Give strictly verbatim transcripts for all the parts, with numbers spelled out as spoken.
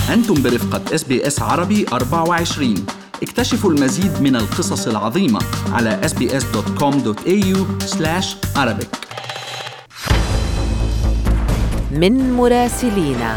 أنتم برفقة إس بي إس عربي أربعة وعشرين. اكتشفوا المزيد من القصص العظيمة على إس بي إس دوت كوم دوت إيه يو سلاش عربيك. من مراسلينا.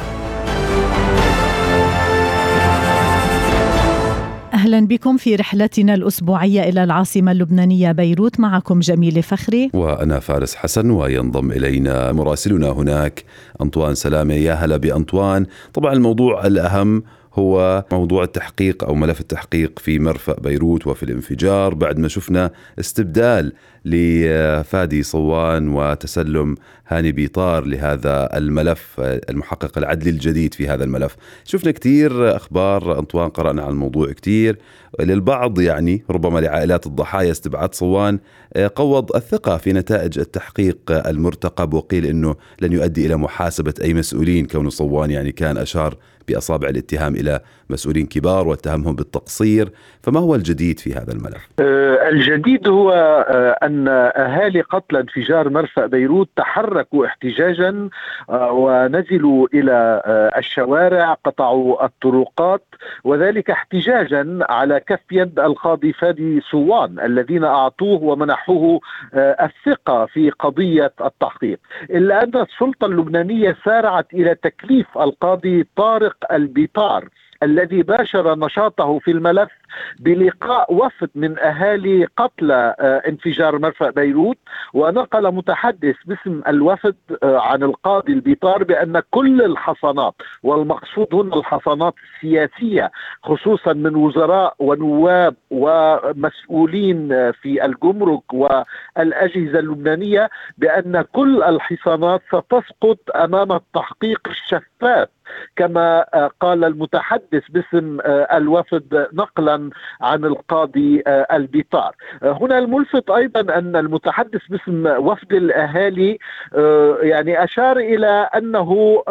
أهلا بكم في رحلتنا الأسبوعية إلى العاصمة اللبنانية بيروت. معكم جميلة فخري وأنا فارس حسن، وينضم إلينا مراسلنا هناك أنطوان سلامة. يا هلا بأنطوان. طبعا الموضوع الأهم هو موضوع التحقيق أو ملف التحقيق في مرفأ بيروت وفي الانفجار، بعد ما شفنا استبدال لفادي صوان وتسلم هاني بيطار لهذا الملف، المحقق العدلي الجديد في هذا الملف. شفنا كتير أخبار أنطوان، قرأنا عن الموضوع كتير. للبعض يعني ربما لعائلات الضحايا استبعاد صوان قوض الثقة في نتائج التحقيق المرتقب، وقيل أنه لن يؤدي إلى محاسبة أي مسؤولين، كون صوان يعني كان أشار بأصابع الاتهام إلى مسؤولين كبار واتهمهم بالتقصير. فما هو الجديد في هذا الملف؟ الجديد هو أن أهالي قتلى انفجار مرفأ بيروت تحركوا احتجاجا ونزلوا إلى الشوارع، قطعوا الطرقات، وذلك احتجاجا على كف يد القاضي فادي صوان الذين أعطوه ومنحوه الثقة في قضية التحقيق. إلا أن السلطة اللبنانية سارعت إلى تكليف القاضي طارق البيطار الذي باشر نشاطه في الملف بلقاء وفد من أهالي قتلى انفجار مرفأ بيروت، ونقل متحدث باسم الوفد عن القاضي البيطار بأن كل الحصانات، والمقصود هنا الحصانات السياسية خصوصا من وزراء ونواب ومسؤولين في الجمرك والأجهزة اللبنانية، بأن كل الحصانات ستسقط أمام التحقيق الشفاف كما قال المتحدث باسم الوفد نقلا عن القاضي البيطار. هنا الملفت أيضا أن المتحدث باسم وفد الأهالي يعني أشار إلى أنه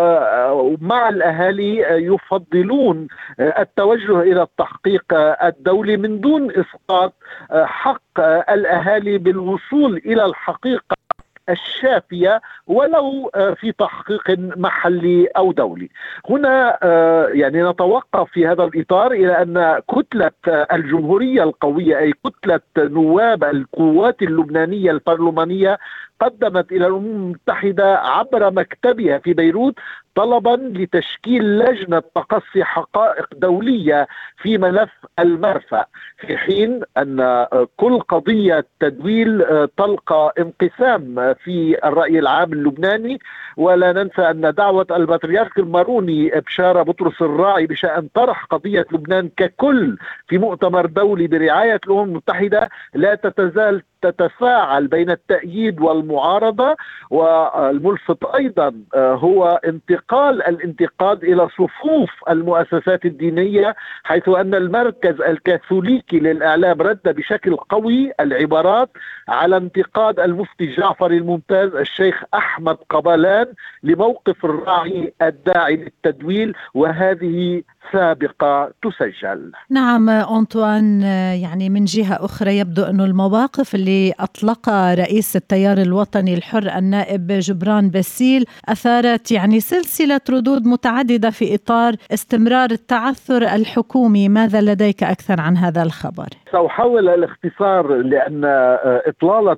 مع الأهالي يفضلون التوجه إلى التحقيق الدولي من دون إسقاط حق الأهالي بالوصول إلى الحقيقة الشافية ولو في تحقيق محلي أو دولي. هنا يعني نتوقف في هذا الإطار إلى أن كتلة الجمهورية القوية، أي كتلة نواب القوات اللبنانية البرلمانية، قدمت إلى الأمم المتحدة عبر مكتبها في بيروت طلبا لتشكيل لجنة تقصي حقائق دولية في ملف المرفأ، في حين أن كل قضية تدويل تلقى انقسام في الرأي العام اللبناني. ولا ننسى أن دعوة البطريرك الماروني بشارة بطرس الراعي بشأن طرح قضية لبنان ككل في مؤتمر دولي برعاية الأمم المتحدة لا تتزال تتفاعل بين التأييد والمعارضة. والملفت أيضا هو انتقال الانتقاد إلى صفوف المؤسسات الدينية، حيث أن المركز الكاثوليكي للإعلام رد بشكل قوي العبارات على انتقاد المفتي جعفر الممتاز الشيخ أحمد قبالان لموقف الراعي الداعي للتدويل، وهذه سابقة تسجل. نعم أنطوان، يعني من جهة أخرى يبدو أن المواقف اللي أطلقها رئيس التيار الوطني الحر النائب جبران باسيل أثارت يعني سلسلة ردود متعددة في إطار استمرار التعثر الحكومي. ماذا لديك أكثر عن هذا الخبر؟ سأحاول الاختصار، لأن إطلالة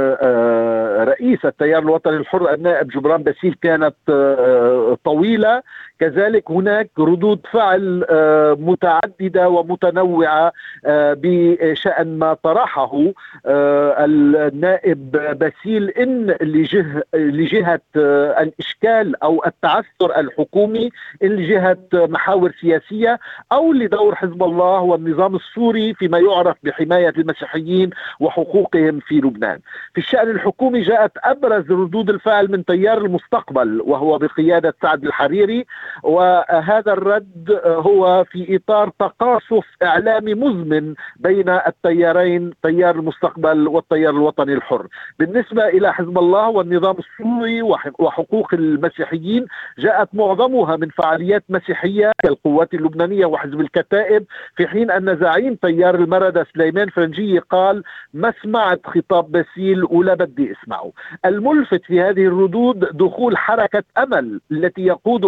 رئيس التيار الوطني الحر النائب جبران باسيل كانت طويلة، كذلك هناك ردود فعل متعددة ومتنوعة بشأن ما طرحه النائب باسيل، إن لجهة, لجهة الإشكال أو التعثر الحكومي، إن لجهة محاور سياسية، أو لدور حزب الله والنظام السوري فيما يعرف بحماية المسيحيين وحقوقهم في لبنان. في الشأن الحكومي جاءت أبرز ردود الفعل من تيار المستقبل وهو بقيادة سعد الحريري، وهذا الرد هو في إطار تقاصف إعلامي مزمن بين التيارين، تيار المستقبل والتيار الوطني الحر. بالنسبة إلى حزب الله والنظام السوري وحقوق المسيحيين، جاءت معظمها من فعاليات مسيحية كالقوات اللبنانية وحزب الكتائب، في حين أن زعيم تيار المردة سليمان فرنجي قال ما سمعت خطاب باسيل ولا بدي اسمعه. الملفت في هذه الردود دخول حركة أمل التي يقودها الرئيس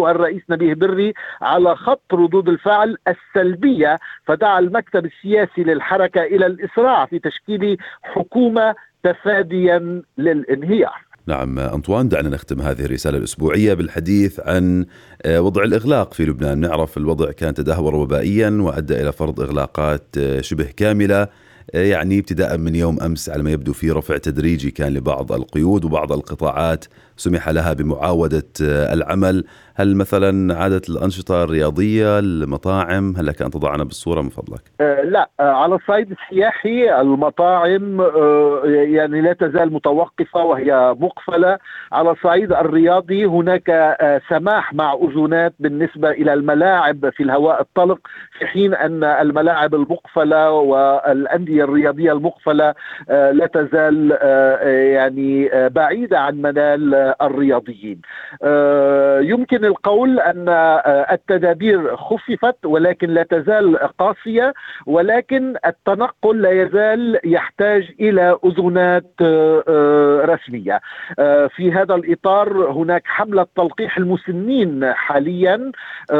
نبيه بري على خط ردود الفعل السلبية، فدعا المكتب السياسي للحركة إلى الإسراع في تشكيل حكومة تفاديا للانهيار. نعم أنطوان، دعنا نختم هذه الرسالة الأسبوعية بالحديث عن وضع الإغلاق في لبنان. نعرف الوضع كان تدهور وبائيا وأدى إلى فرض إغلاقات شبه كاملة، يعني ابتداء من يوم أمس على ما يبدو في رفع تدريجي كان لبعض القيود، وبعض القطاعات سمح لها بمعاودة العمل. هل مثلا عادت الأنشطة الرياضية، المطاعم؟ هل لك أن تضعنا بالصورة من فضلك؟ أه لا، على الصعيد السياحي المطاعم أه يعني لا تزال متوقفة وهي مقفلة. على الصعيد الرياضي هناك أه سماح مع أذونات بالنسبة إلى الملاعب في الهواء الطلق، في حين أن الملاعب المقفلة والأندية الرياضية المقفلة أه لا تزال أه يعني أه بعيدة عن منال الرياضيين. أه يمكن القول أن التدابير خففت ولكن لا تزال قاسية، ولكن التنقل لا يزال يحتاج إلى أذونات رسمية. في هذا الإطار هناك حملة تلقيح المسنين حاليا.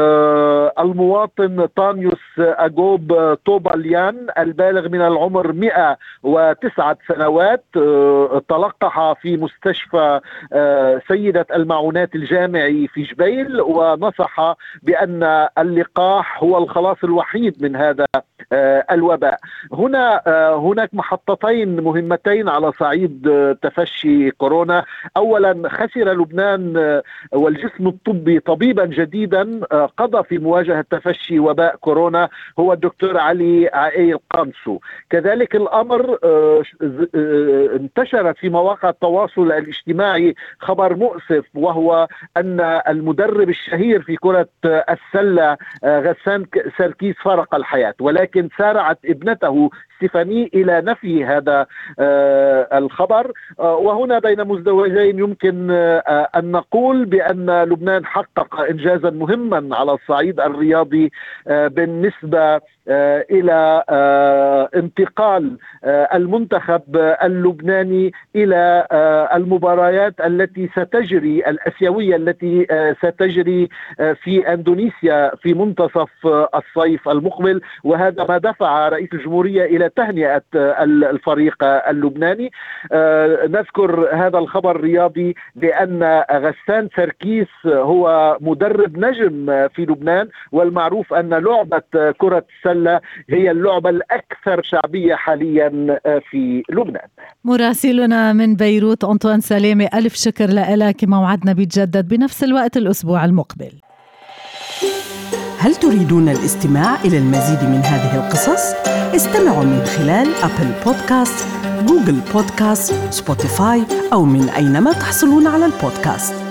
المواطن طانيوس أجوب طوباليان البالغ من العمر مئة وتسعة سنوات تلقح في مستشفى سيدة المعونات الجامعي في جبيل، ونصح بأن اللقاح هو الخلاص الوحيد من هذا الوباء. هنا هناك محطتين مهمتين على صعيد تفشي كورونا. أولا، خسر لبنان والجسم الطبي طبيبا جديدا قضى في مواجهة تفشي وباء كورونا، هو الدكتور علي عائي القامسو. كذلك الأمر انتشر في مواقع التواصل الاجتماعي خبر مؤسف، وهو أن المدرب الشهير في كرة السلة غسان سركيس فارق الحياة، ولكن سارعت ابنته ستيفاني إلى نفي هذا الخبر. وهنا بين مزدوجين يمكن أن نقول بأن لبنان حقق إنجازا مهما على الصعيد الرياضي بالنسبة إلى انتقال المنتخب اللبناني إلى المباريات التي ستجري الآسيوية التي ستجري في أندونيسيا في منتصف الصيف المقبل، وهذا ما دفع رئيس الجمهورية إلى تهنئة الفريق اللبناني. نذكر هذا الخبر الرياضي لأن غسان سركيس هو مدرب نجم في لبنان، والمعروف أن لعبة كرة السلة هي اللعبة الأكثر شعبية حاليا في لبنان. مراسلنا من بيروت أنطوان سلامة، ألف شكر لك. موعدنا بيتجدد بنفس الوقت الأسبوع المقبل. هل تريدون الاستماع إلى المزيد من هذه القصص؟ استمعوا من خلال أبل بودكاست، جوجل بودكاست، سبوتيفاي أو من أينما تحصلون على البودكاست.